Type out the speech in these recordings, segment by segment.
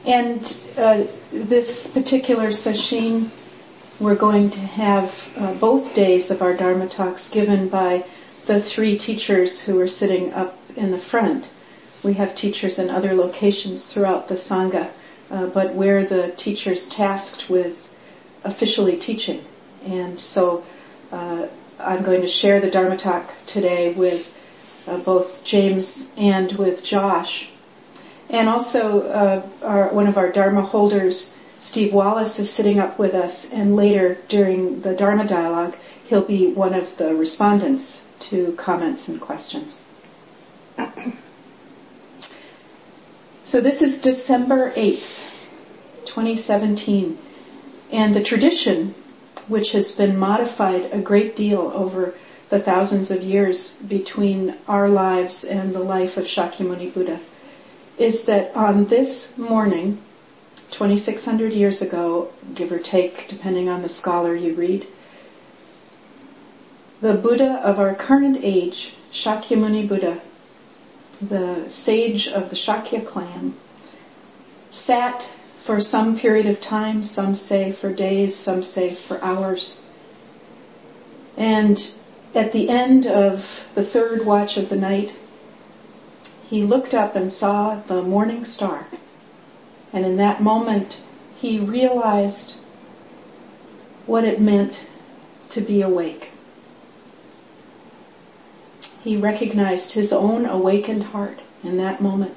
And this particular session, we're going to have both days of our Dharma talks given by the three teachers who are sitting up in the front. We have teachers in other locations throughout the Sangha, but we're the teachers tasked with officially teaching. And so I'm going to share the Dharma talk today with both James and with Josh. And also one of our Dharma holders, Steve Wallace, is sitting up with us, and later during the Dharma dialogue, he'll be one of the respondents to comments and questions. So this is December 8th, 2017, and the tradition, which has been modified a great deal over the thousands of years between our lives and the life of Shakyamuni Buddha, is that on this morning, 2,600 years ago, give or take, depending on the scholar you read, the Buddha of our current age, Shakyamuni Buddha, the sage of the Shakya clan, sat for some period of time, some say for days, some say for hours. And at the end of the third watch of the night, he looked up and saw the morning star. And in that moment, he realized what it meant to be awake. He recognized his own awakened heart in that moment.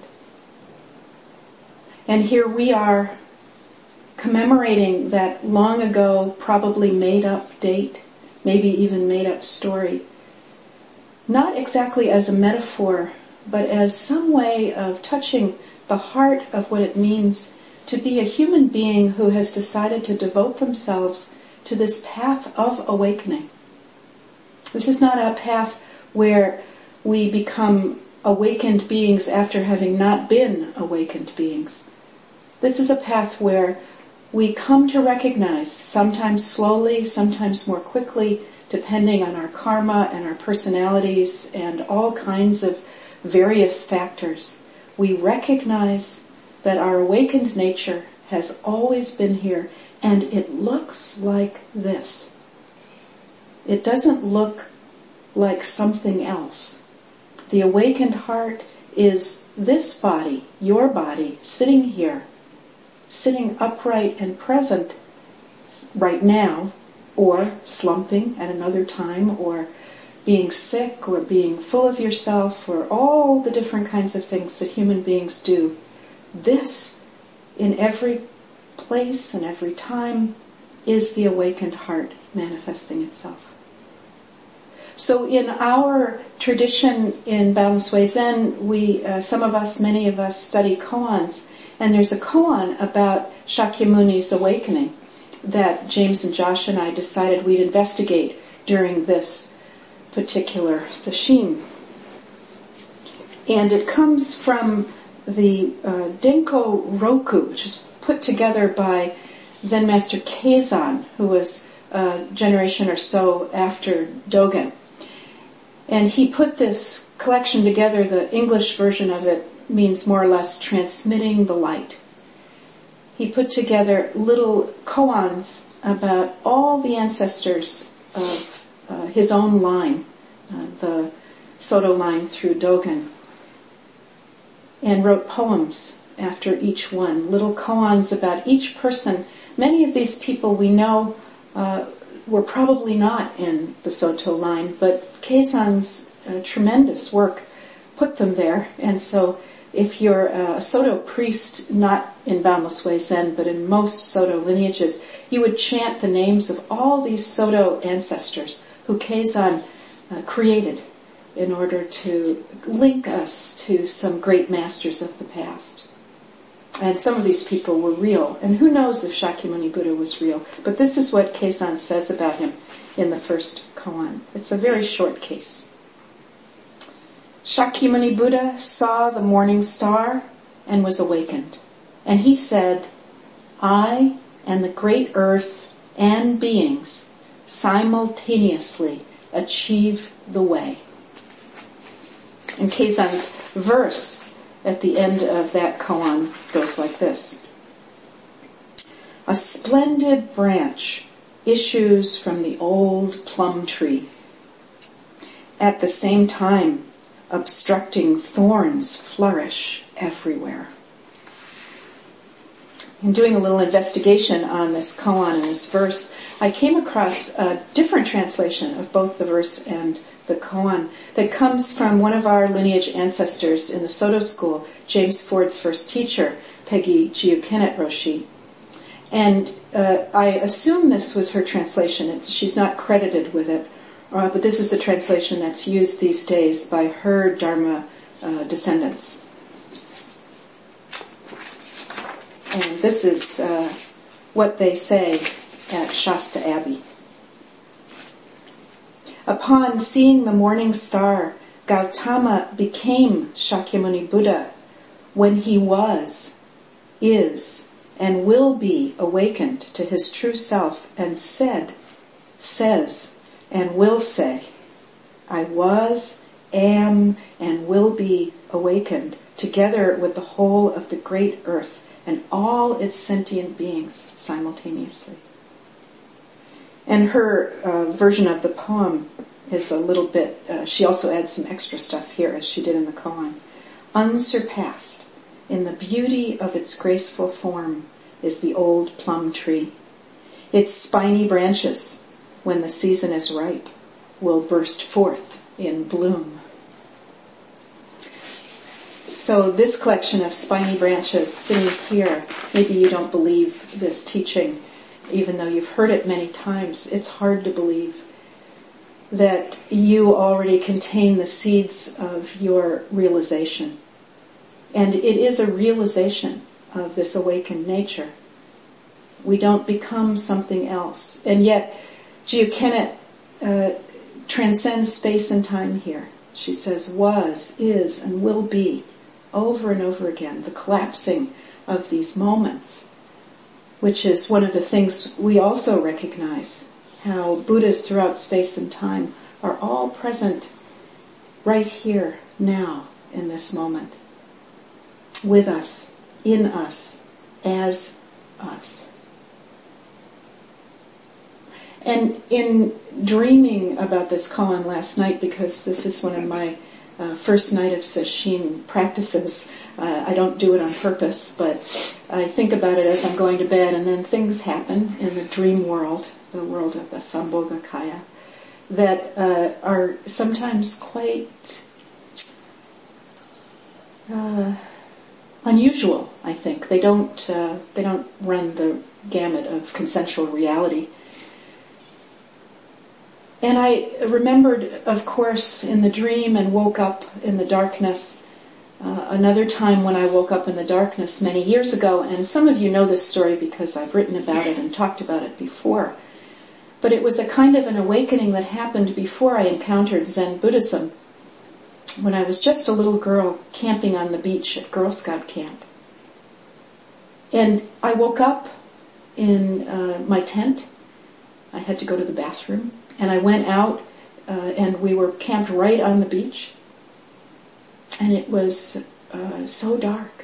And here we are commemorating that long ago, probably made up date, maybe even made up story. Not exactly as a metaphor, but as some way of touching the heart of what it means to be a human being who has decided to devote themselves to this path of awakening. This is not a path where we become awakened beings after having not been awakened beings. This is a path where we come to recognize, sometimes slowly, sometimes more quickly, depending on our karma and our personalities and all kinds of various factors. We recognize that our awakened nature has always been here, and it looks like this. It doesn't look like something else. The awakened heart is this body, your body, sitting here, sitting upright and present right now, or slumping at another time, or being sick, or being full of yourself, or all the different kinds of things that human beings do. This, in every place and every time, is the awakened heart manifesting itself. So in our tradition in Boundless Way Zen, some of us, many of us, study koans, and there's a koan about Shakyamuni's awakening that James and Josh and I decided we'd investigate during this particular sesshin. And it comes from the Denko Roku, which was put together by Zen Master Keizan, who was a generation or so after Dogen. And he put this collection together. The English version of it means more or less transmitting the light. He put together little koans about all the ancestors of his own line, the Soto line through Dogen, and wrote poems after each one, little koans about each person. Many of these people we know were probably not in the Soto line, but Keizan's tremendous work put them there. And so if you're a Soto priest, not in Boundless Way Zen, but in most Soto lineages, you would chant the names of all these Soto ancestors who Keizan created in order to link us to some great masters of the past. And some of these people were real. And who knows if Shakyamuni Buddha was real. But this is what Keizan says about him in the first koan. It's a very short case. Shakyamuni Buddha saw the morning star and was awakened. And he said, I and the great earth and beings simultaneously achieve the way. And Keizan's verse at the end of that koan goes like this. A splendid branch issues from the old plum tree. At the same time, obstructing thorns flourish everywhere. In doing a little investigation on this koan and this verse, I came across a different translation of both the verse and the koan that comes from one of our lineage ancestors in the Soto school, James Ford's first teacher, Peggy Giukenet Roshi. And I assume this was her translation. She's not credited with it, but this is the translation that's used these days by her Dharma descendants. And this is what they say at Shasta Abbey. Upon seeing the morning star, Gautama became Shakyamuni Buddha when he was, is, and will be awakened to his true self and says, and will say, I was, am, and will be awakened together with the whole of the great earth and all its sentient beings simultaneously. And her version of the poem is a little bit, she also adds some extra stuff here as she did in the koan. Unsurpassed in the beauty of its graceful form is the old plum tree. Its spiny branches, when the season is ripe, will burst forth in bloom. So this collection of spiny branches sitting here, maybe you don't believe this teaching, even though you've heard it many times. It's hard to believe that you already contain the seeds of your realization. And it is a realization of this awakened nature. We don't become something else. And yet, Giukenet transcends space and time here. She says, was, is, and will be, over and over again, the collapsing of these moments, which is one of the things we also recognize, how Buddhas throughout space and time are all present right here, now, in this moment, with us, in us, as us. And in dreaming about this koan last night, because this is one of my first night of sesshin practices, I don't do it on purpose, but I think about it as I'm going to bed, and then things happen in the dream world, the world of the Sambhogakaya, that are sometimes quite unusual, I think. They don't run the gamut of consensual reality. And I remembered, of course, in the dream and woke up in the darkness, another time when I woke up in the darkness many years ago, and some of you know this story because I've written about it and talked about it before. But it was a kind of an awakening that happened before I encountered Zen Buddhism, when I was just a little girl camping on the beach at Girl Scout camp. And I woke up in my tent. I had to go to the bathroom. And I went out, and we were camped right on the beach. And it was so dark.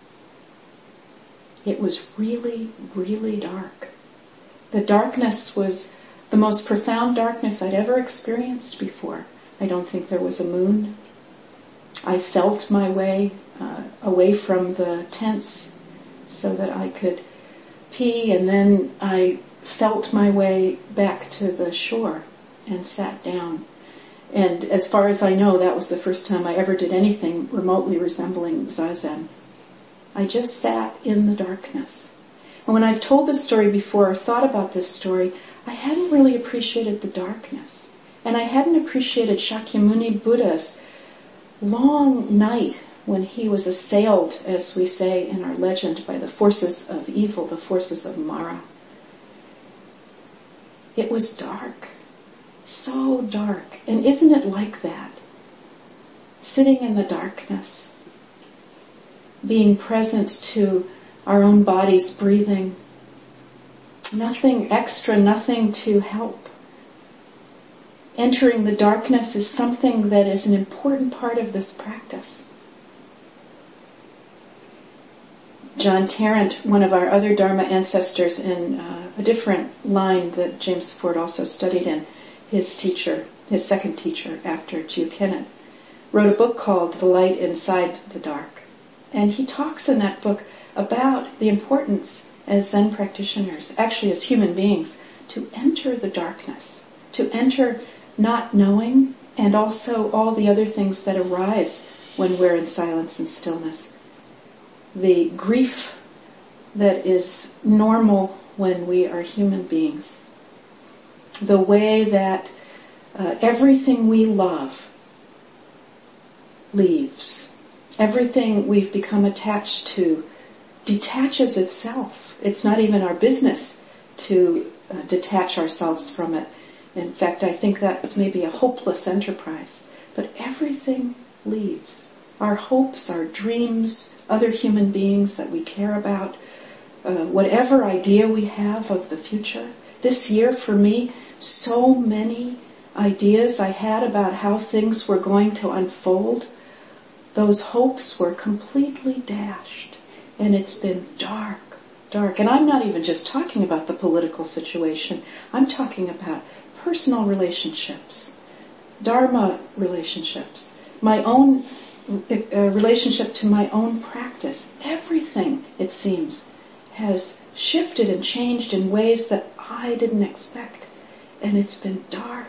It was really, really dark. The darkness was the most profound darkness I'd ever experienced before. I don't think there was a moon. I felt my way away from the tents so that I could pee, and then I felt my way back to the shore and sat down. And as far as I know, that was the first time I ever did anything remotely resembling Zazen. I just sat in the darkness. And when I've told this story before or thought about this story, I hadn't really appreciated the darkness. And I hadn't appreciated Shakyamuni Buddha's long night when he was assailed, as we say in our legend, by the forces of evil, the forces of Mara. It was dark. So dark. And isn't it like that? Sitting in the darkness, being present to our own bodies breathing, nothing extra, nothing to help. Entering the darkness is something that is an important part of this practice. John Tarrant, one of our other Dharma ancestors in a different line that James Ford also studied in, his second teacher after Jio Kennett, wrote a book called The Light Inside the Dark. And he talks in that book about the importance as Zen practitioners, actually as human beings, to enter the darkness, to enter not knowing, and also all the other things that arise when we're in silence and stillness. The grief that is normal when we are human beings. The way that everything we love leaves. Everything we've become attached to detaches itself. It's not even our business to detach ourselves from it. In fact, I think that's maybe a hopeless enterprise. But everything leaves. Our hopes, our dreams, other human beings that we care about, whatever idea we have of the future. This year for me, so many ideas I had about how things were going to unfold, those hopes were completely dashed. And it's been dark. And I'm not even just talking about the political situation. I'm talking about personal relationships, Dharma relationships, my own relationship to my own practice. Everything, it seems, has shifted and changed in ways that I didn't expect. And it's been dark.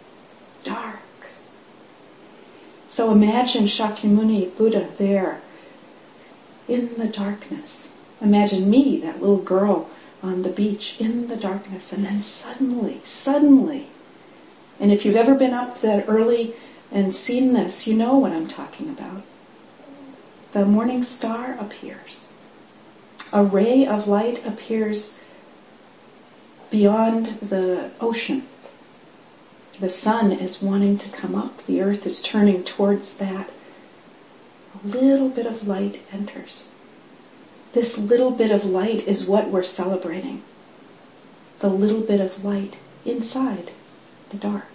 So imagine Shakyamuni Buddha there in the darkness. Imagine me, that little girl on the beach in the darkness, and then suddenly, and if you've ever been up that early and seen this, you know what I'm talking about. The morning star appears. A ray of light appears beyond the ocean. The sun is wanting to come up. The earth is turning towards that. A little bit of light enters. This little bit of light is what we're celebrating. The little bit of light inside the dark.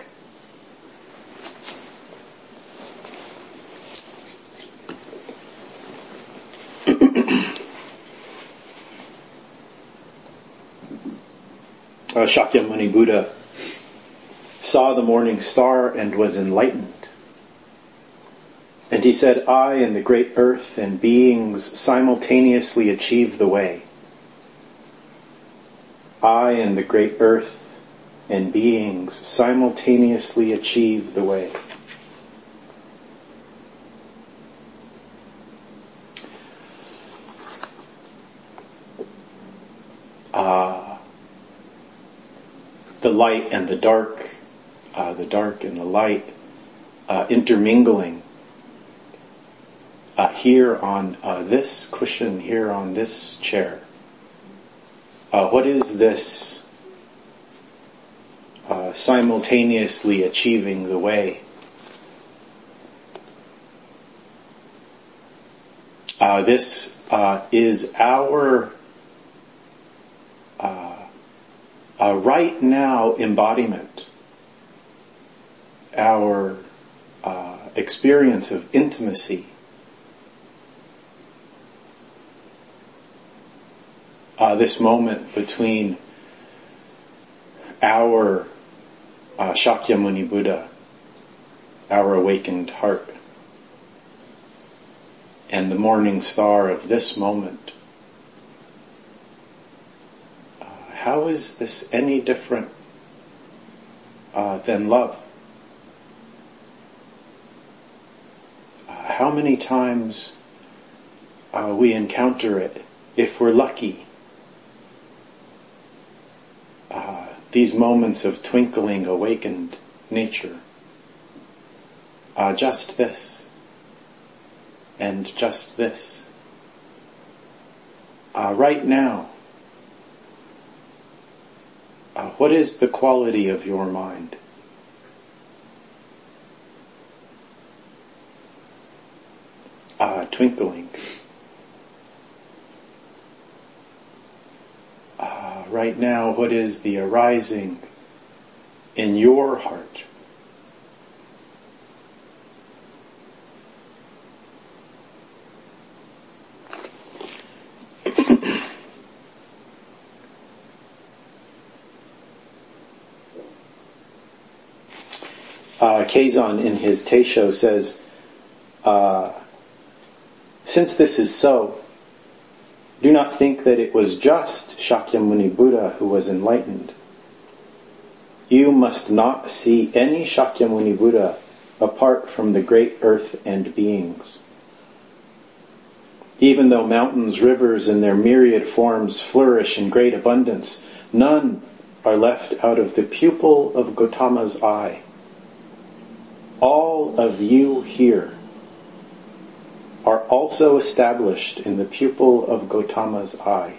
Shakyamuni Buddha saw the morning star and was enlightened. And he said, I and the great earth and beings simultaneously achieve the way. I and the great earth and beings simultaneously achieve the way. The light and the dark and the light intermingling here on this cushion, here on this chair. What is this simultaneously achieving the way? This is our right now embodiment, our experience of intimacy. This moment between our Shakyamuni Buddha, our awakened heart, and the morning star of this moment. How is this any different than love? How many times we encounter it, if we're lucky, these moments of twinkling, awakened nature. Just this, and just this. Right now, what is the quality of your mind? Twinkling. Right now, what is the arising in your heart? Keizan in his Teisho says, since this is so, do not think that it was just Shakyamuni Buddha who was enlightened. You must not see any Shakyamuni Buddha apart from the great earth and beings. Even though mountains, rivers, and their myriad forms flourish in great abundance, none are left out of the pupil of Gautama's eye. All of you here are also established in the pupil of Gautama's eye.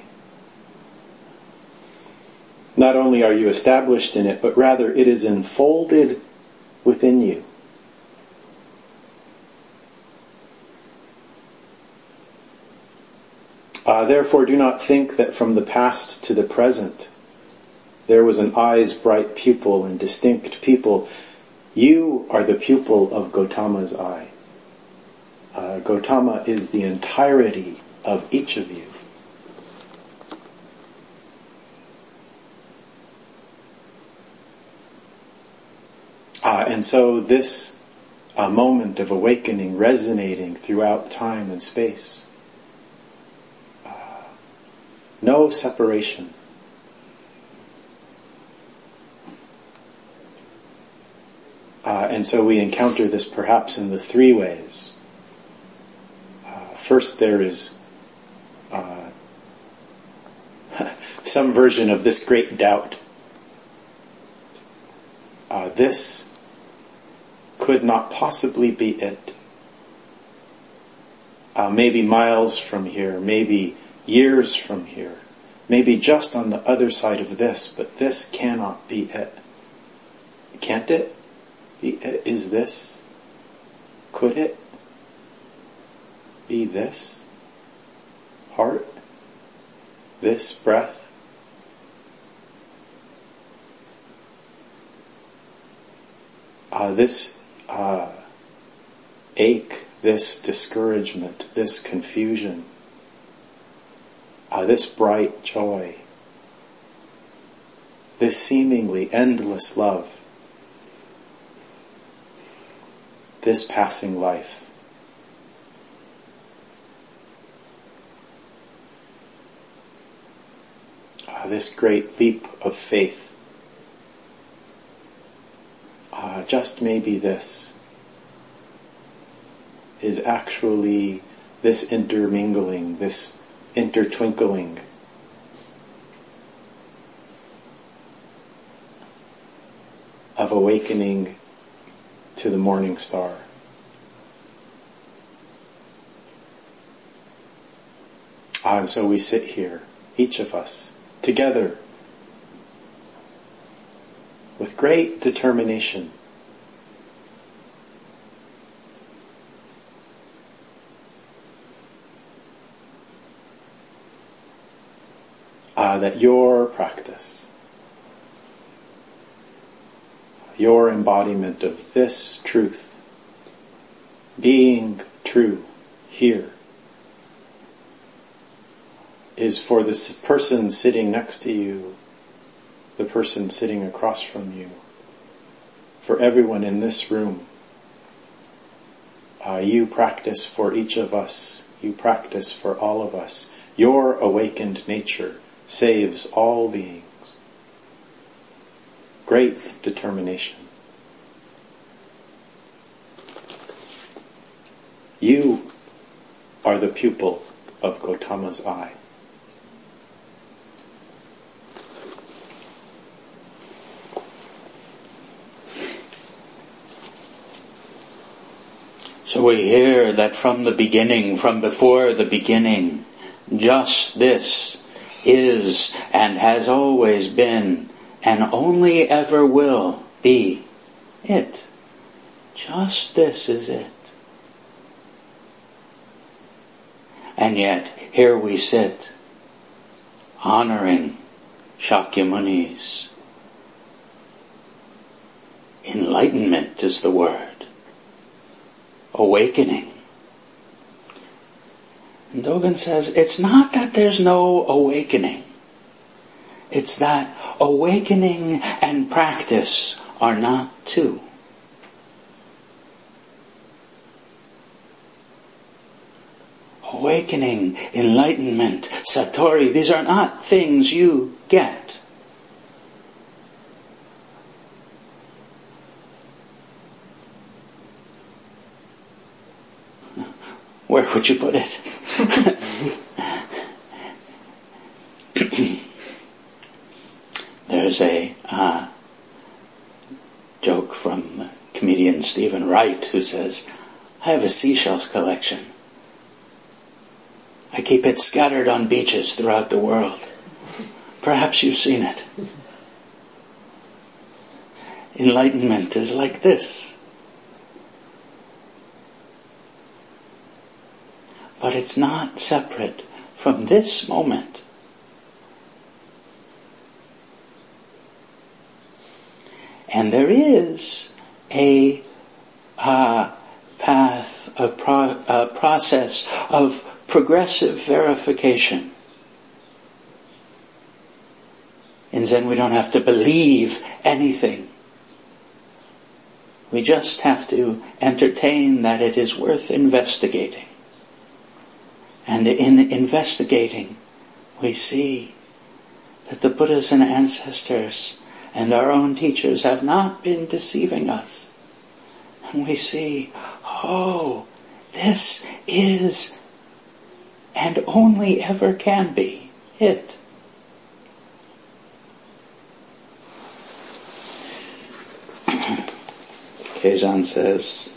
Not only are you established in it, but rather it is enfolded within you. Therefore, do not think that from the past to the present there was an eye's bright pupil and distinct people. You are the pupil of Gautama's eye. Gautama is the entirety of each of you. And so this moment of awakening resonating throughout time and space. No separation. And so we encounter this perhaps in the three ways. First, there is some version of this great doubt. This could not possibly be it. Maybe miles from here, maybe years from here, maybe just on the other side of this, but this cannot be it. Can't it be it? Is this? Could it be this? Heart? This breath? This ache, this discouragement, this confusion, this bright joy, this seemingly endless love, this passing life. This great leap of faith. Just maybe this is actually this intermingling, this intertwinkling of awakening to the morning star. And so we sit here, each of us, together, with great determination. That your practice, your embodiment of this truth, being true here, is for the person sitting next to you, the person sitting across from you, for everyone in this room. You practice for each of us, you practice for all of us. Your awakened nature saves all beings. Great determination. You are the pupil of Gautama's eye. So we hear that from the beginning, from before the beginning, just this is and has always been and only ever will be it. Just this is it. And yet here we sit, honoring Shakyamuni's enlightenment is the word. Awakening. And Dogen says, it's not that there's no awakening. It's that awakening and practice are not two. awakening, enlightenment, satori, these are not things you get. Where would you put it? There's a joke from comedian Stephen Wright who says, I have a seashells collection. I keep it scattered on beaches throughout the world. Perhaps you've seen it. Enlightenment is like this. But it's not separate from this moment. And there is a path, a process of progressive verification. In Zen, we don't have to believe anything. We just have to entertain that it is worth investigating. And in investigating, we see that the Buddhas and ancestors and our own teachers have not been deceiving us. And we see, oh, this is and only ever can be it. Keizan says,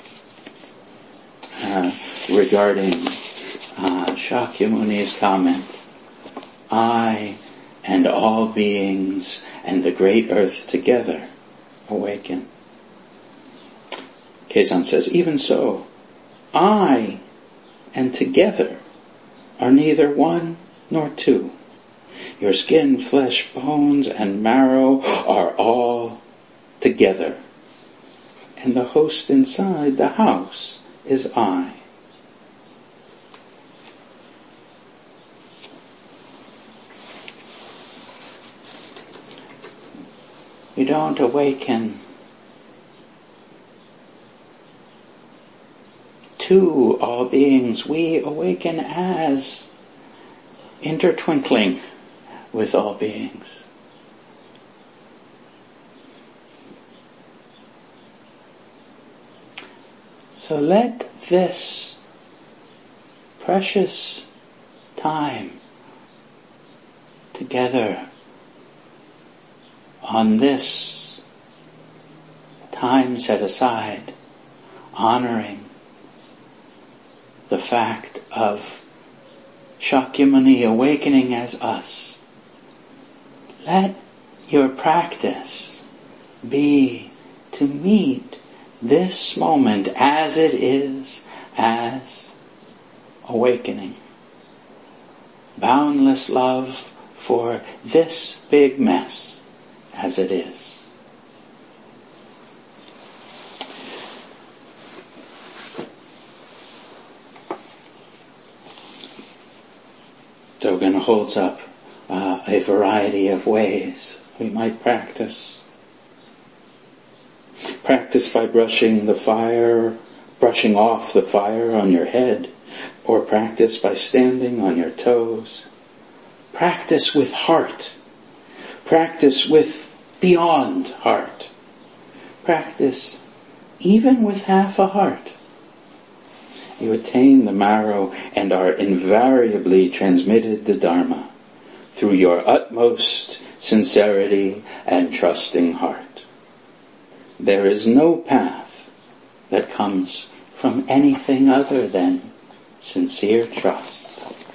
regarding Shakyamuni's comment, I and all beings and the great earth together awaken. Keizan says, even so, I and together are neither one nor two. Your skin, flesh, bones, and marrow are all together. And the host inside the house is I. We don't awaken to all beings. We awaken as intertwinkling with all beings. So let this precious time together on this time set aside, honoring the fact of Shakyamuni awakening as us. Let your practice be to meet this moment as it is, as awakening. Boundless love for this big mess as it is. Dogen holds up a variety of ways we might practice. Practice by brushing off the fire on your head, or practice by standing on your toes. Practice with heart. Practice with beyond heart. Practice even with half a heart. You attain the marrow and are invariably transmitted the Dharma through your utmost sincerity and trusting heart. There is no path that comes from anything other than sincere trust.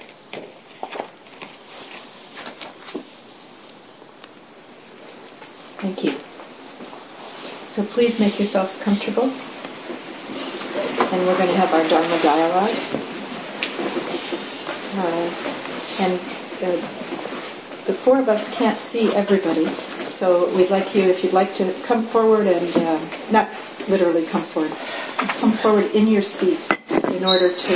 Thank you. So please make yourselves comfortable. And we're going to have our Dharma dialogue. The four of us can't see everybody, so we'd like you, if you'd like to come forward and, not literally come forward in your seat in order to,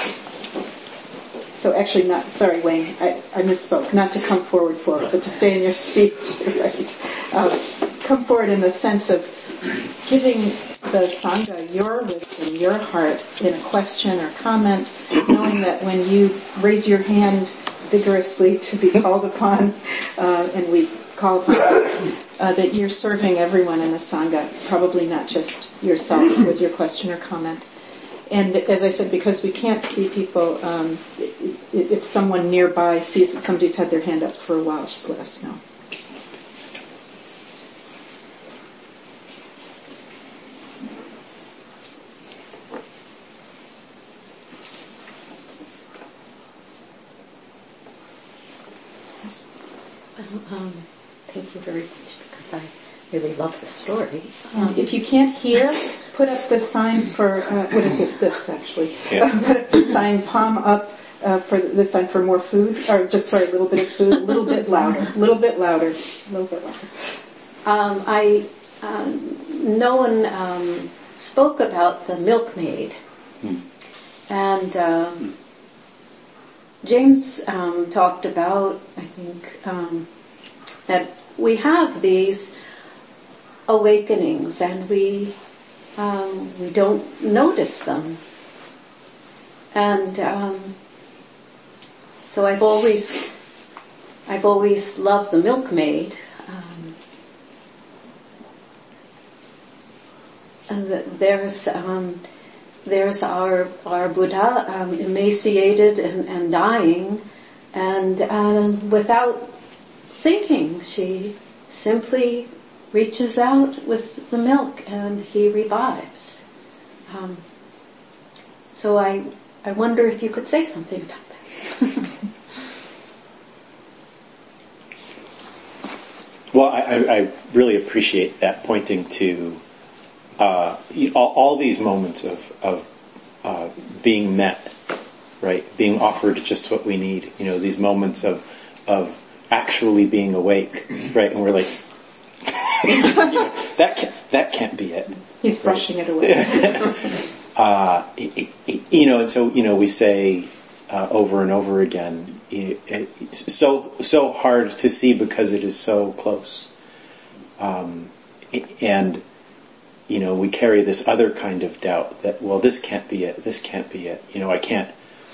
so actually not, sorry Wayne, I misspoke, not to come forward, but to stay in your seat, right? Come forward in the sense of giving the Sangha your wisdom, your heart in a question or comment, knowing that when you raise your hand vigorously to be called upon, and we call upon that you're serving everyone in the Sangha, probably not just yourself with your question or comment. And as I said, because we can't see people, if someone nearby sees that somebody's had their hand up for a while, just let us know. Thank you very much, because I really love the story. If you can't hear, put up the sign for, what is it, this actually? Yeah. Put up the sign, palm up, for the sign for more food, or just, sorry, a little bit of food, a little bit louder, a little bit louder, a little bit louder. No one spoke about the milkmaid. And James talked about, I think, that we have these awakenings and we don't notice them. And so I've always loved the milkmaid. And there's our Buddha, emaciated and dying, and without thinking, she simply reaches out with the milk and he revives. So I wonder if you could say something about that. Well, I really appreciate that, pointing to all these moments of being met, right? Being offered just what we need. These moments of actually being awake, right? And we're like, that can't be it. He's brushing it away. And so we say over and over again, it's so hard to see because it is so close, and we carry this other kind of doubt that, well, this can't be it. This can't be it. I can't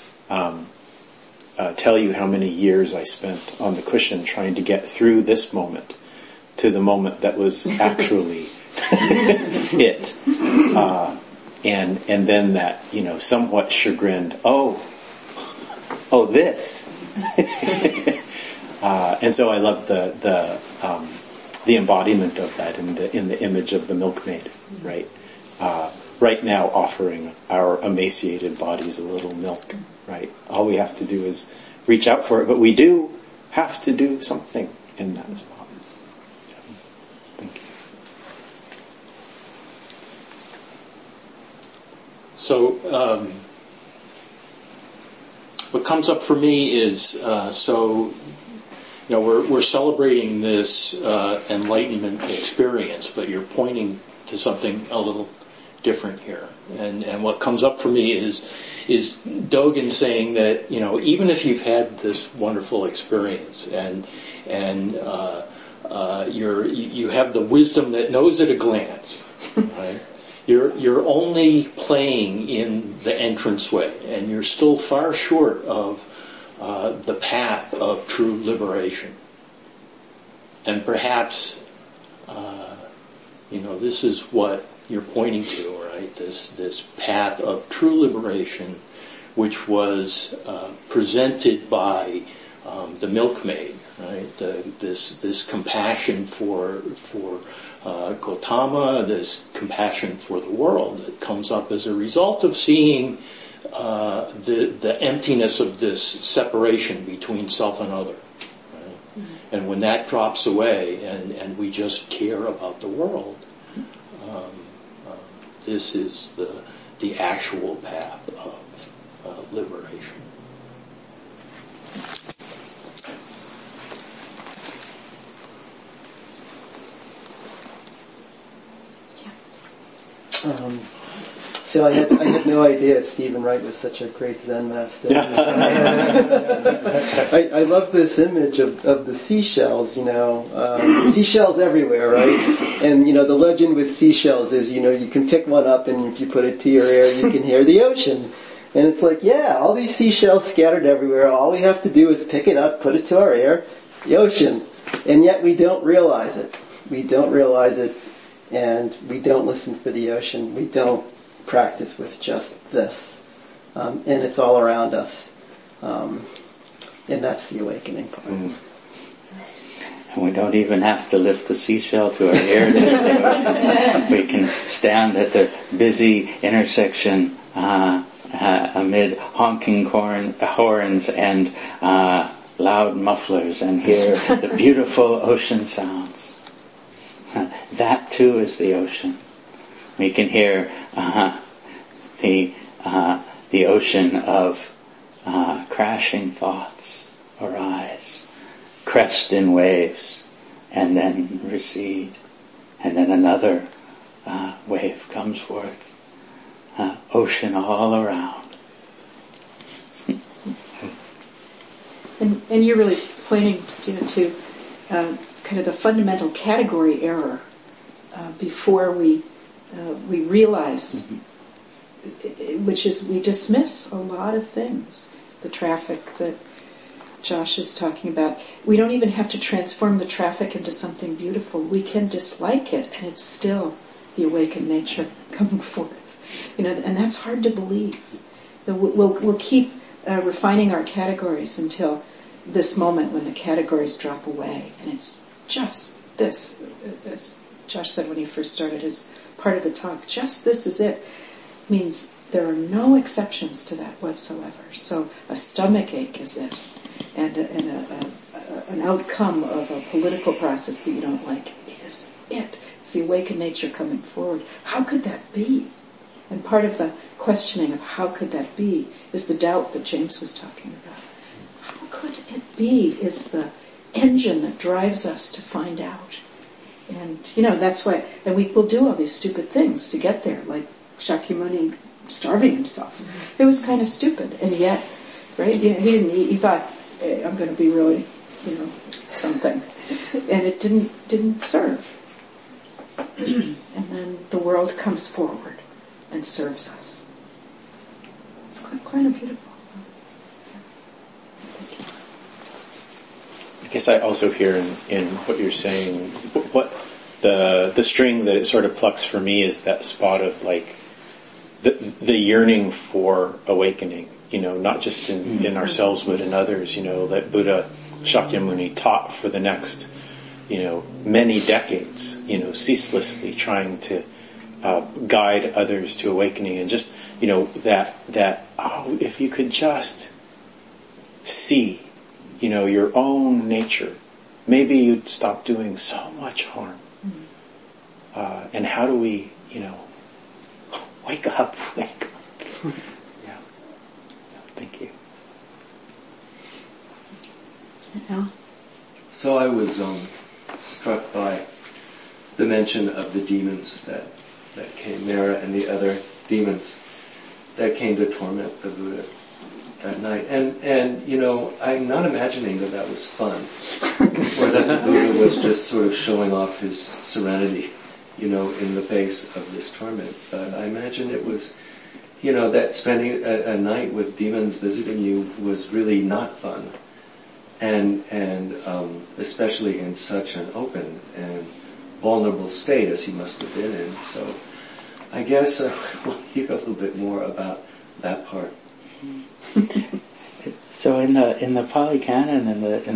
tell you how many years I spent on the cushion trying to get through this moment to the moment that was actually it. And then that, somewhat chagrined, this. And so I love the embodiment of that in the image of the milkmaid, right? Right now offering our emaciated bodies a little milk, right? All we have to do is reach out for it, but we do have to do something in that spot. Thank you. So, what comes up for me is, we're celebrating this enlightenment experience, but you're pointing to something a little different here. And what comes up for me is Dogen saying that, even if you've had this wonderful experience and you have the wisdom that knows at a glance, right? You're only playing in the entranceway, and you're still far short of the path of true liberation. And perhaps, this is what you're pointing to, right? This path of true liberation, which was presented by the milkmaid, right? This compassion for Gautama, this compassion for the world that comes up as a result of seeing the emptiness of this separation between self and other. Right? Mm-hmm. And when that drops away and we just care about the world, this is the actual path of liberation. So I had no idea Stephen Wright was such a great Zen master. I love this image of the seashells, seashells everywhere, right? And, the legend with seashells is, you can pick one up and if you put it to your ear, you can hear the ocean. And it's like, yeah, all these seashells scattered everywhere, all we have to do is pick it up, put it to our ear, the ocean. And yet we don't realize it. We don't realize it, and we don't listen for the ocean. We don't practice with just this. And it's all around us. And that's the awakening part. And we don't even have to lift the seashell to our ear. We can stand at the busy intersection amid honking horns and loud mufflers and hear the beautiful ocean sounds. That too is the ocean. We can hear the ocean of crashing thoughts arise, crest in waves, and then recede, and then another wave comes forth. Ocean all around. And you're really pointing, Stephen, to kind of the fundamental category error before we realize, which is we dismiss a lot of things. The traffic that Josh is talking about. We don't even have to transform the traffic into something beautiful. We can dislike it, and it's still the awakened nature coming forth. And that's hard to believe. We'll keep refining our categories until this moment when the categories drop away, and it's just this, as Josh said when he first started his part of the talk, just this is it, means there are no exceptions to that whatsoever. So a stomach ache is it, and an outcome of a political process that you don't like is it. It's the awakened nature coming forward. How could that be? And part of the questioning of how could that be is the doubt that James was talking about. How could it be is the engine that drives us to find out. And, that's why, and we will do all these stupid things to get there, like Shakyamuni starving himself. It was kind of stupid, and yet, right, he thought, hey, I'm going to be really, something. And it didn't serve. And then the world comes forward and serves us. It's quite a beautiful. I guess I also hear in what you're saying, what the string that it sort of plucks for me is that spot of like the yearning for awakening, not just in ourselves but in others, that Buddha Shakyamuni taught for the next, many decades, ceaselessly trying to guide others to awakening, and just, that if you could just see, your own nature, maybe you'd stop doing so much harm. And how do we, wake up. Yeah. Thank you. Yeah. So I was struck by the mention of the demons that came, Mara and the other demons that came to torment the Buddha that night. And I'm not imagining that was fun, or that the Buddha was just sort of showing off his serenity, in the face of this torment. But I imagine it was, that spending a night with demons visiting you was really not fun. And especially in such an open and vulnerable state as he must have been in. So I guess I want to hear a little bit more about that part. So in the Pali Canon,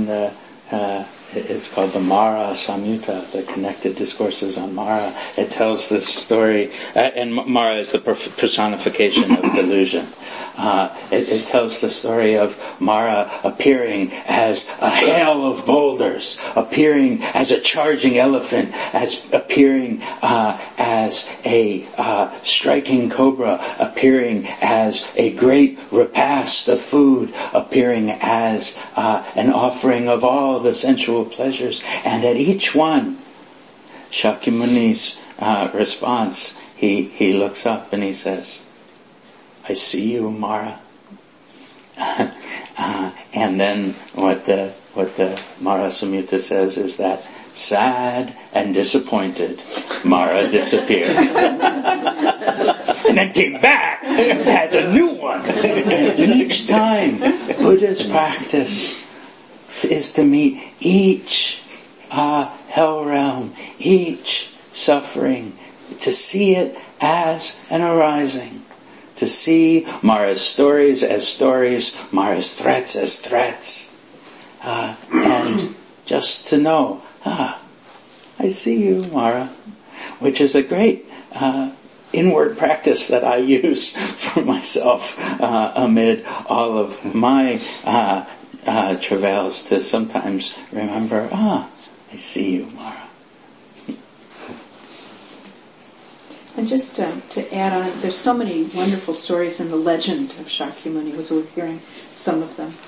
it's called the Mara Samyutta, the connected discourses on Mara. It tells this story, and Mara is the personification of delusion. It tells the story of Mara appearing as a hail of boulders, appearing as a charging elephant, appearing as a striking cobra, appearing as a great repast of food, appearing as an offering of all the sensual pleasures. And at each one, Shakyamuni's response, he looks up and he says, I see you, Mara. And then what the Mara Samyutta says is that sad and disappointed, Mara disappeared. And then came back as a new one. And each time, Buddha's practice is to meet each hell realm, each suffering, to see it as an arising. To see Mara's stories as stories, Mara's threats as threats. And just to know, I see you, Mara, which is a great inward practice that I use for myself amid all of my travails, to sometimes remember, I see you, Mara. And just to add on, there's so many wonderful stories in the legend of Shakyamuni, as we're hearing some of them.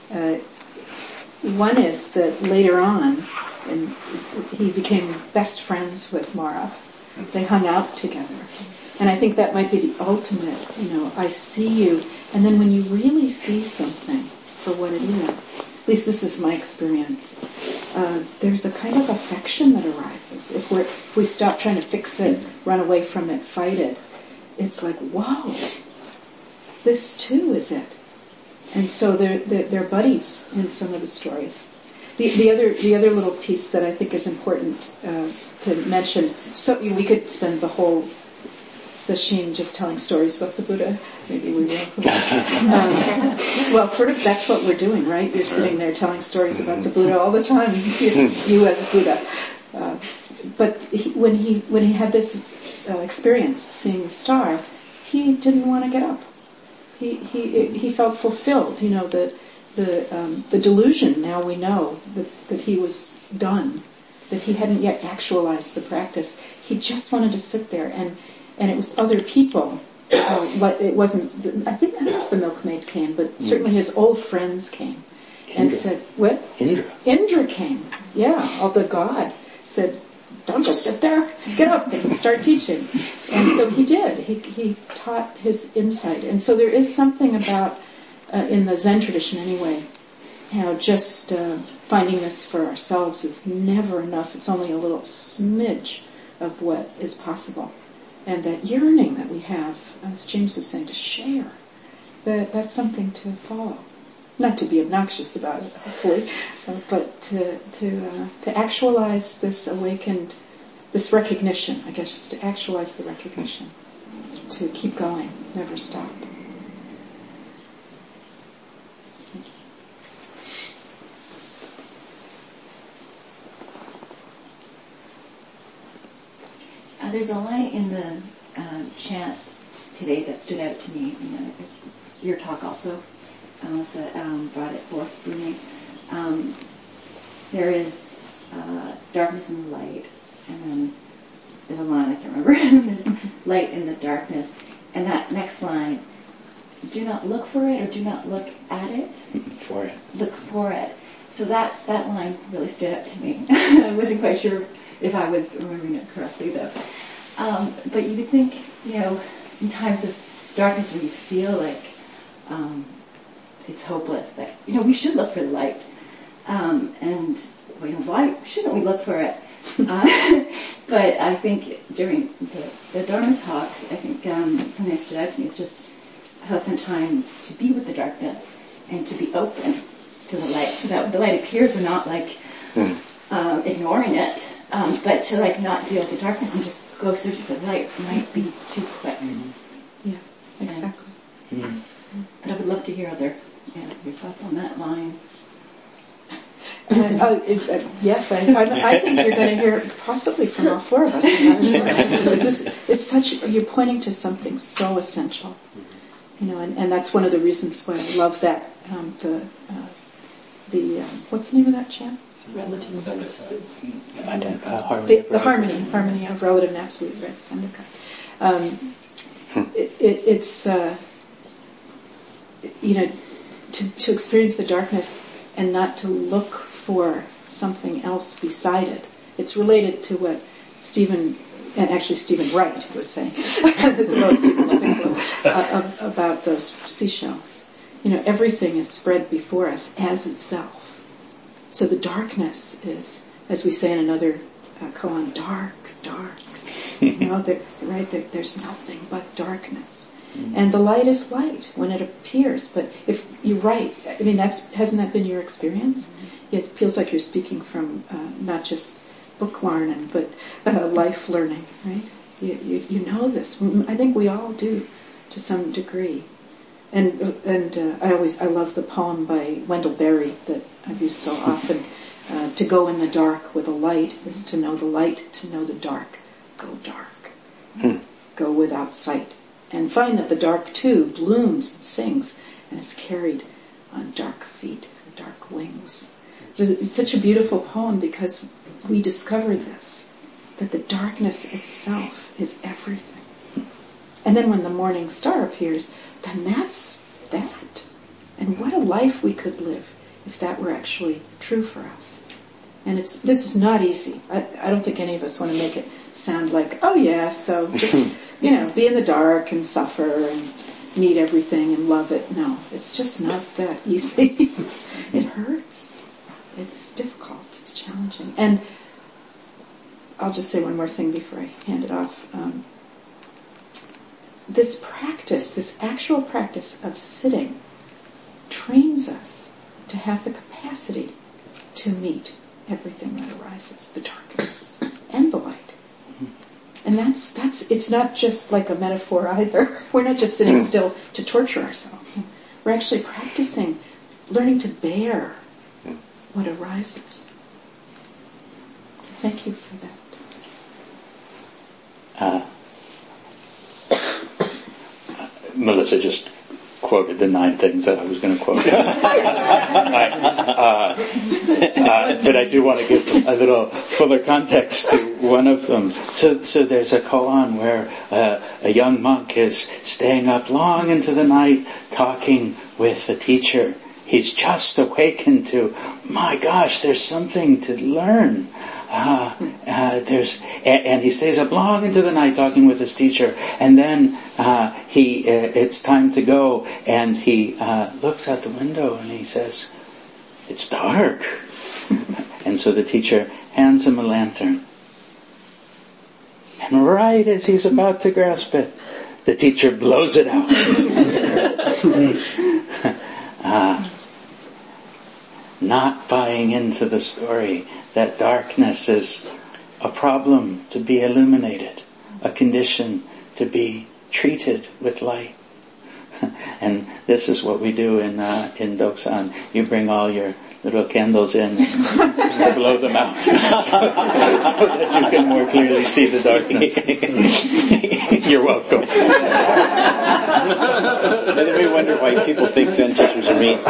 One is that later on, and he became best friends with Mara. They hung out together. And I think that might be the ultimate, I see you. And then when you really see something for what it is, at least this is my experience, there's a kind of affection that arises. If we stop trying to fix it, run away from it, fight it, it's like, whoa, this too is it. And so they're buddies in some of the stories. The other little piece that I think is important to mention, so we could spend the whole session just telling stories about the Buddha. Maybe we will. Well, sort of that's what we're doing, right? You're sitting there telling stories about the Buddha all the time, you as Buddha. But when he had this experience of seeing the star, he didn't want to get up. He felt fulfilled. The delusion. Now we know that he was done, that he hadn't yet actualized the practice. He just wanted to sit there, and it was other people. It wasn't. I don't know if the milkmaid came, but certainly his old friends came and said, "What?" Indra came. Yeah, the god said, "Don't just sit there. Get up and start teaching." And so he did. He taught his insight. And so there is something about, in the Zen tradition anyway, how just finding this for ourselves is never enough. It's only a little smidge of what is possible. And that yearning that we have, as James was saying, to share, that's something to follow. Not to be obnoxious about it, hopefully, but to actualize this awakened, this recognition, I guess, to actualize the recognition, to keep going, never stop. There's a line in the chant today that stood out to me, your talk also, that brought it forth for me. There is darkness and light, and then there's a line I can't remember. There's light in the darkness, and that next line, do not look for it or do not look at it. For it. Look for it. So that line really stood out to me. I wasn't quite sure if I was remembering it correctly, though. But you would think, in times of darkness when you feel like it's hopeless, that, we should look for the light. And, why shouldn't we look for it? But I think during the Dharma talks, I think something that stood out to me is just how sometimes to be with the darkness and to be open to the light, so that when the light appears, we're not ignoring it, but to not deal with the darkness and just go searching for the light might be too quick. Yeah, exactly. But I would love to hear your thoughts on that line. Yes, I think you're going to hear possibly from all four of us. You're pointing to something so essential, and that's one of the reasons why I love that what's the name of that chant? Relative the harmony of relative and absolute, right? Sandhika. It's to experience the darkness and not to look for something else beside it. It's related to what Stephen Wright was saying. This is Stephen about those seashells. Everything is spread before us as itself. So the darkness is, as we say in another koan, dark. There's nothing but darkness. And the light is light when it appears. But if you're right, hasn't that been your experience? It feels like you're speaking from not just book learning, but life learning, right? You know this. I think we all do to some degree. And I love the poem by Wendell Berry that I've used so often. To go in the dark with a light is to know the light, to know the dark. Go dark. Go without sight. And find that the dark too blooms and sings and is carried on dark feet and dark wings. It's such a beautiful poem because we discover this, that the darkness itself is everything. And then when the morning star appears, then that's that. And what a life we could live if that were actually true for us. And this is not easy. I don't think any of us want to make it sound like, oh yeah, so just, be in the dark and suffer and meet everything and love it. No, it's just not that easy. It hurts. It's difficult. It's challenging. And I'll just say one more thing before I hand it off. This practice, this actual practice of sitting, trains us to have the capacity to meet everything that arises, the darkness and the light. And it's not just like a metaphor either. We're not just sitting still to torture ourselves. We're actually practicing, learning to bear what arises. So thank you for that. Melissa just quoted the 9 things that I was going to quote. But I do want to give a little fuller context to one of them. So there's a koan where a young monk is staying up long into the night talking with the teacher. He's just awakened to, my gosh, there's something to learn. And he stays up long into the night talking with his teacher, and then it's time to go, and he looks out the window and he says, "It's dark." And so the teacher hands him a lantern, and right as he's about to grasp it, the teacher blows it out. Not buying into the story that darkness is a problem to be illuminated, a condition to be treated with light. And this is what we do in Doksan. You bring all your little candles in and blow them out so that you can more clearly see the darkness. You're welcome. And then we wonder why people think Zen teachers are mean.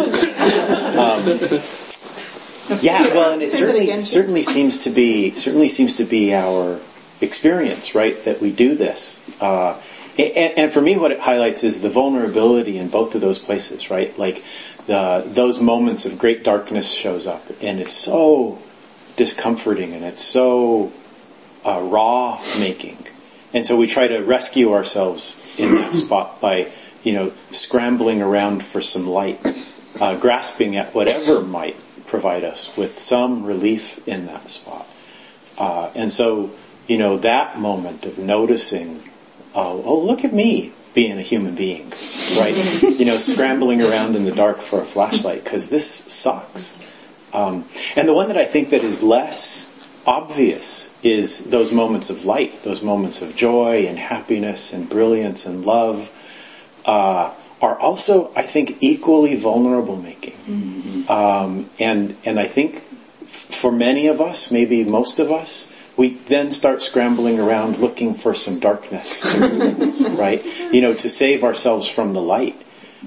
And it certainly seems to be our experience, right? That we do this. And for me, what it highlights is the vulnerability in both of those places, right? Like those moments of great darkness shows up, and it's so discomforting, and it's so raw making, and so we try to rescue ourselves in that spot by, scrambling around for some light, grasping at whatever might provide us with some relief in that spot, and so that moment of noticing. Oh, look at me being a human being, right? Scrambling around in the dark for a flashlight because this sucks. And the one that I think that is less obvious is those moments of light, those moments of joy and happiness and brilliance and love are also, I think, equally vulnerable making. And I think for many of us, maybe most of us, we then start scrambling around looking for some darkness to move us, right? To save ourselves from the light.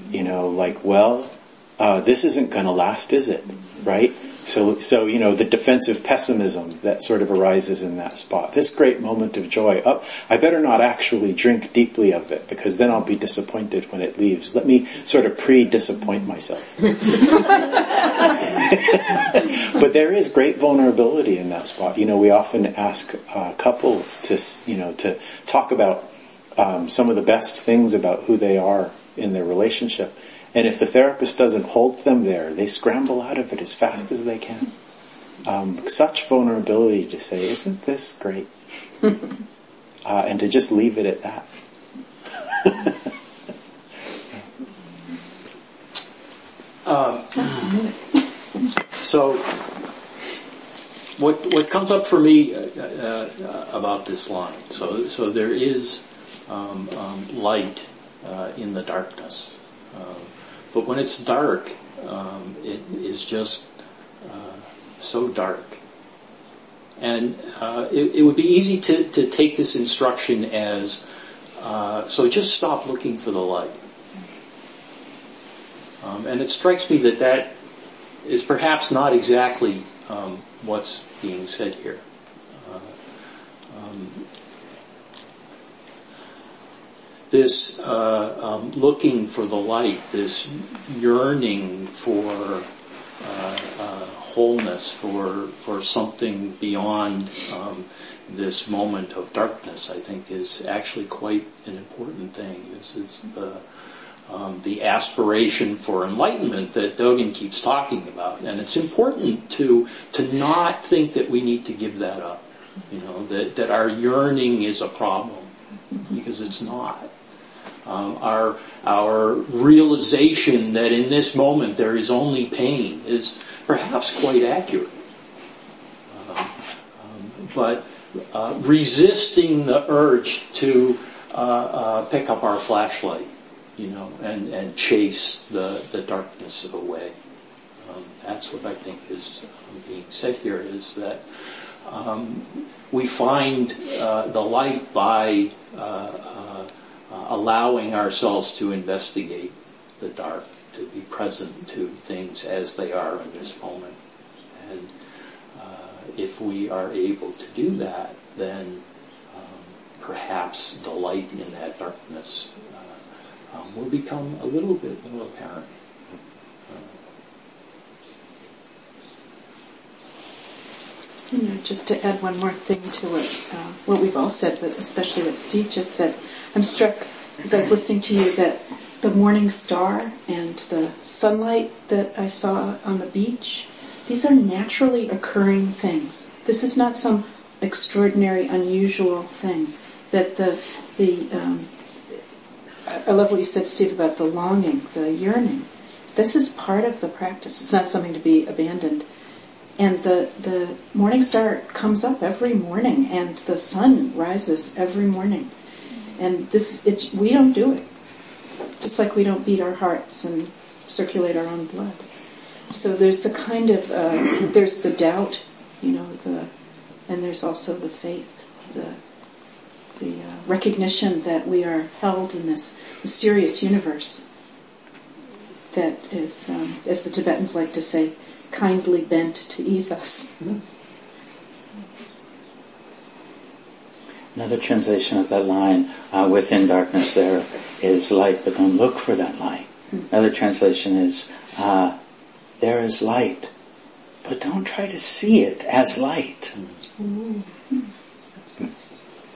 This isn't going to last, is it? Right? So the defensive pessimism that sort of arises in that spot. This great moment of joy. I better not actually drink deeply of it because then I'll be disappointed when it leaves. Let me sort of pre-disappoint myself. But there is great vulnerability in that spot. We often ask couples to talk about some of the best things about who they are in their relationship. And if the therapist doesn't hold them there, they scramble out of it as fast as they can. Such vulnerability to say, isn't this great? And to just leave it at that. So, what comes up for me about this line? So there is light in the darkness, but when it's dark, it is just so dark. And it would be easy to take this instruction as so just stop looking for the light. And it strikes me that is perhaps not exactly what's being said here. This looking for the light, this yearning for wholeness, for something beyond this moment of darkness, I think is actually quite an important thing. This is the aspiration for enlightenment that Dogen keeps talking about, and it's important to not think that we need to give that up. That our yearning is a problem, because it's not. Our realization that in this moment there is only pain is perhaps quite accurate. But resisting the urge to pick up our flashlight, and chase the darkness away. That's what I think is being said here, is that we find the light by allowing ourselves to investigate the dark, to be present to things as they are in this moment. And if we are able to do that, then perhaps the light in that darkness will become a little bit more apparent. Just to add one more thing to what we've all said, but especially what Steve just said, I'm struck as I was listening to you that the morning star and the sunlight that I saw on the beach, these are naturally occurring things. This is not some extraordinary, unusual thing. That I love what you said, Steve, about the longing, the yearning. This is part of the practice. It's not something to be abandoned. And the morning star comes up every morning, and the sun rises every morning. And we don't do it. Just like we don't beat our hearts and circulate our own blood. So there's a kind of, there's the doubt, and there's also the faith, the recognition that we are held in this mysterious universe that is, as the Tibetans like to say, kindly bent to ease us. Another translation of that line, within darkness there is light, but don't look for that light. Another translation is, there is light, but don't try to see it as light. That's nice.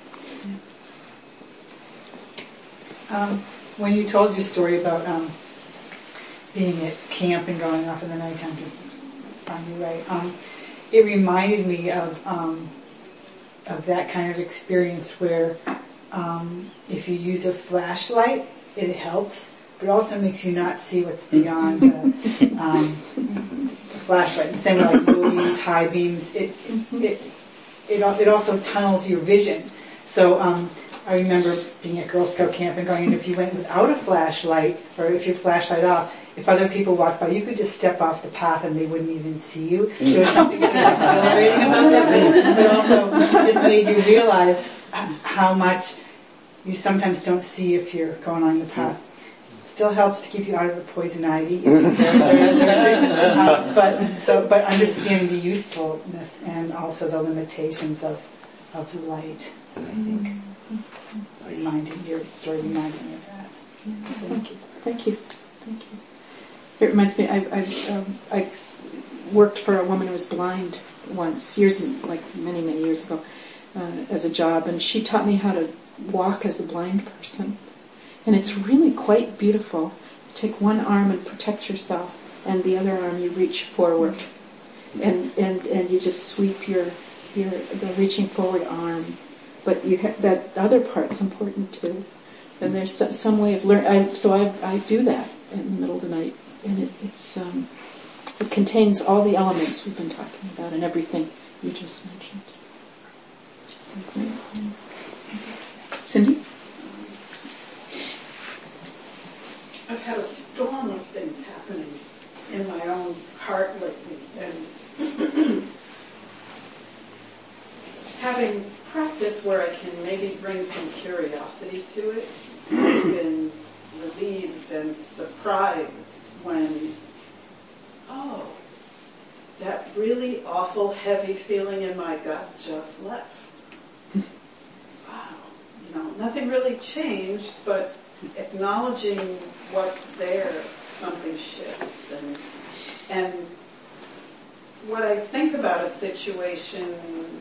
When you told your story about being at camp and going off in the nighttime to find your way, it reminded me of that kind of experience where if you use a flashlight, it helps, but also makes you not see what's beyond the flashlight. The same way like low beams, high beams, it also tunnels your vision. So I remember being at Girl Scout camp and going, and if you went without a flashlight, or if your flashlight off, if other people walked by, you could just step off the path and they wouldn't even see you. There was something sort of exhilarating about that, but also just made you realize how much you sometimes don't see if you're going on the path. Still helps to keep you out of the poison ivy. But understanding the usefulness and also the limitations of the light, I think. Your story reminded me of that. Thank you. It reminds me, I worked for a woman who was blind once, many years ago, as a job, and she taught me how to walk as a blind person. And it's really quite beautiful. Take one arm and protect yourself, and the other arm you reach forward. And you just sweep the reaching forward arm. But that other part's important too. And there's some way of learning. So I do that in the middle of the night. And it contains all the elements we've been talking about and everything you just mentioned. Cindy? I've had a storm of things happening in my own heart lately, and having practice where I can maybe bring some curiosity to it, I've been relieved and surprised when, that really awful heavy feeling in my gut just left. Wow, nothing really changed, but acknowledging what's there, something shifts. And what I think about a situation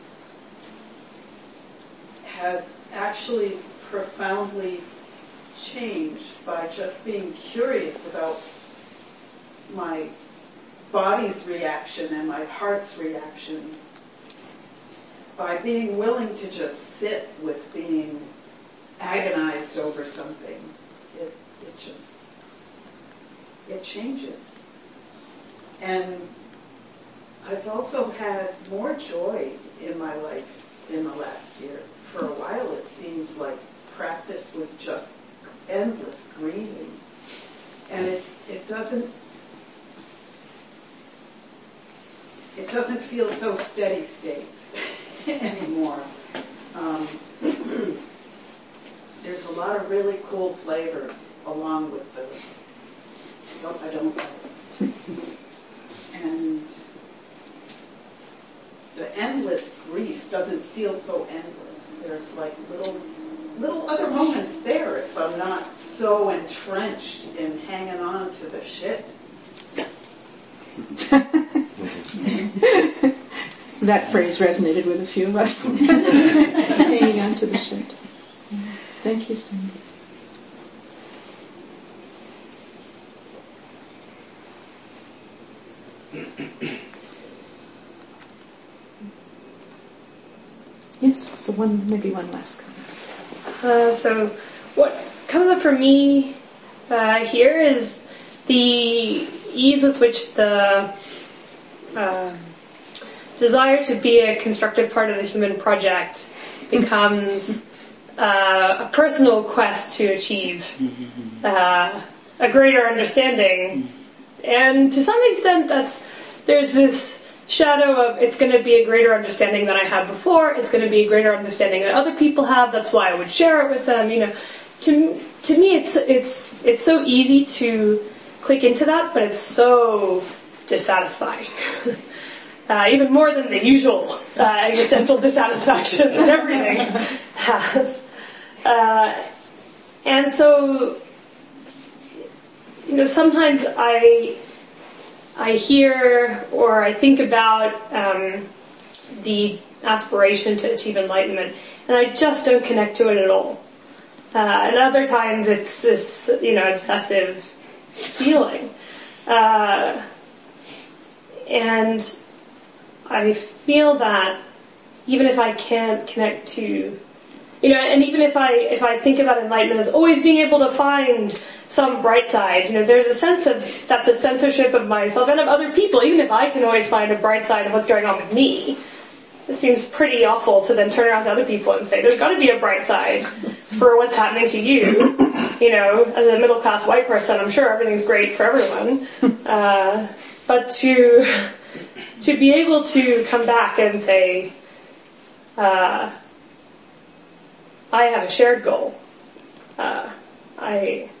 has actually profoundly changed by just being curious about my body's reaction and my heart's reaction, by being willing to just sit with being agonized over something. It changes. And I've also had more joy in my life in the last year. For a while it seemed like practice was just endless grieving. And it doesn't feel so steady state anymore. There's a lot of really cool flavors along with the stuff I don't like. And the endless grief doesn't feel so endless. There's like little other moments there if I'm not so entrenched in hanging on to the shit. That phrase resonated with a few of us. Hanging on to the shit. Thank you, Cindy. Yes, so maybe one last comment. So what comes up for me here is the ease with which the desire to be a constructive part of the human project becomes a personal quest to achieve a greater understanding. And to some extent there's this shadow of it's going to be a greater understanding than I had before, it's going to be a greater understanding that other people have, that's why I would share it with them. To me it's so easy to click into that, but it's so dissatisfying. Even more than the usual existential dissatisfaction that everything has. And so, sometimes I hear or I think about the aspiration to achieve enlightenment, and I just don't connect to it at all. And other times it's this, obsessive feeling. And I feel that even if I can't connect to, and even if I think about enlightenment as always being able to find some bright side, there's a sense of, that's a censorship of myself and of other people. Even if I can always find a bright side of what's going on with me, it seems pretty awful to then turn around to other people and say, there's got to be a bright side for what's happening to you. As a middle-class white person, I'm sure everything's great for everyone. But to be able to come back and say, I have a shared goal. I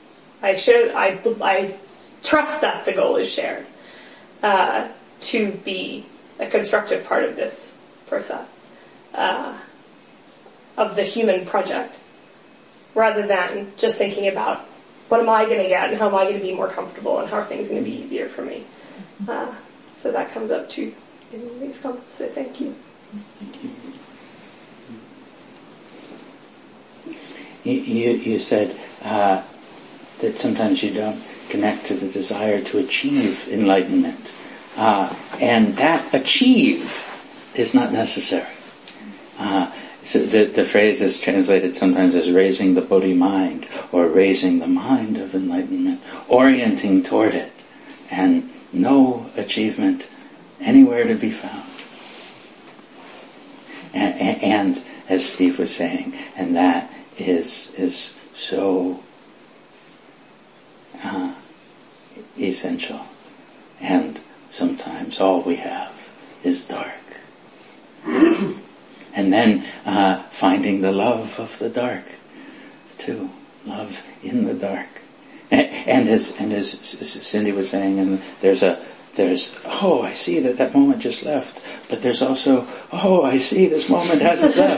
trust that the goal is shared, to be a constructive part of this process, of the human project, rather than just thinking about what am I going to get and how am I going to be more comfortable and how are things going to be easier for me. So that comes up too in these comments. So thank you. Thank you. you said that sometimes you don't connect to the desire to achieve enlightenment. And that achieve is not necessary. So the phrase is translated sometimes as raising the Bodhi mind, or raising the mind of enlightenment, orienting toward it, and no achievement anywhere to be found. And as Steve was saying, and that is so essential. And sometimes all we have is dark. And then finding the love of the dark, too. Love in the dark. And as Cindy was saying, and there's I see that moment just left, but there's also, I see this moment hasn't left.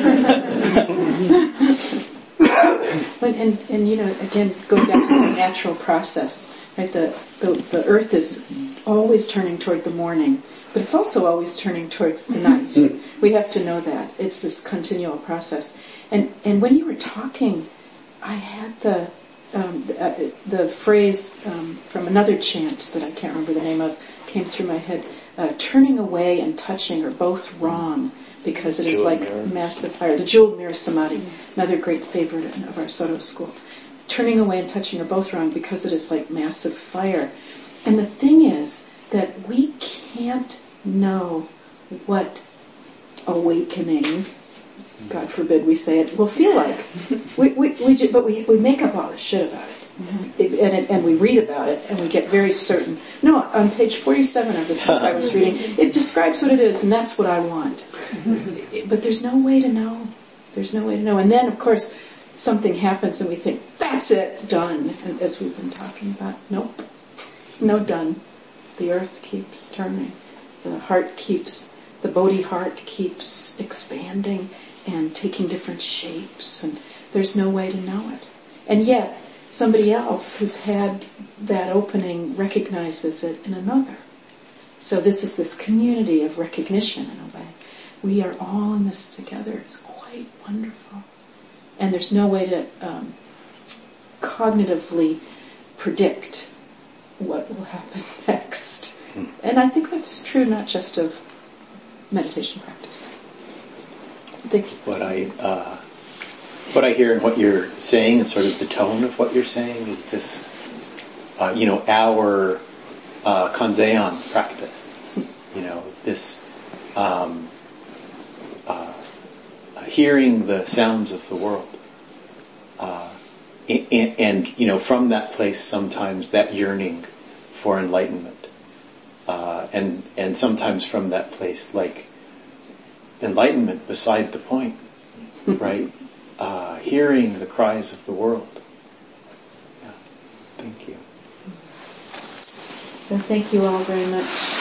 and again, going back to the natural process, right? The earth is always turning toward the morning, but it's also always turning towards the night. We have to know that. It's this continual process. And when you were talking, I had the phrase from another chant that I can't remember the name of came through my head. Turning away and touching are both wrong because it is like massive fire. The Jeweled Mirror Samadhi, another great favorite of our Soto school. Turning away and touching are both wrong because it is like massive fire. And the thing is that we can't know what awakening, God forbid we say it, will feel like. But we make up all this shit about it. And we read about it, and we get very certain. No, on page 47 of this book I was reading, it describes what it is, and that's what I want. But there's no way to know. There's no way to know. And then, of course, something happens, and we think, that's it, done, and as we've been talking about. Nope. No done. The earth keeps turning. The Bodhi heart keeps expanding and taking different shapes, and there's no way to know it. And yet, somebody else who's had that opening recognizes it in another. So this is this community of recognition in a way. We are all in this together. It's quite wonderful. And there's no way to cognitively predict what will happen next. And I think that's true not just of meditation practice. Thank you. What I hear in what you're saying and sort of the tone of what you're saying is this, our Kanzeon practice. This hearing the sounds of the world. And from that place sometimes that yearning for enlightenment. And sometimes from that place, like enlightenment beside the point, right? Hearing the cries of the world. Yeah. Thank you. So thank you all very much.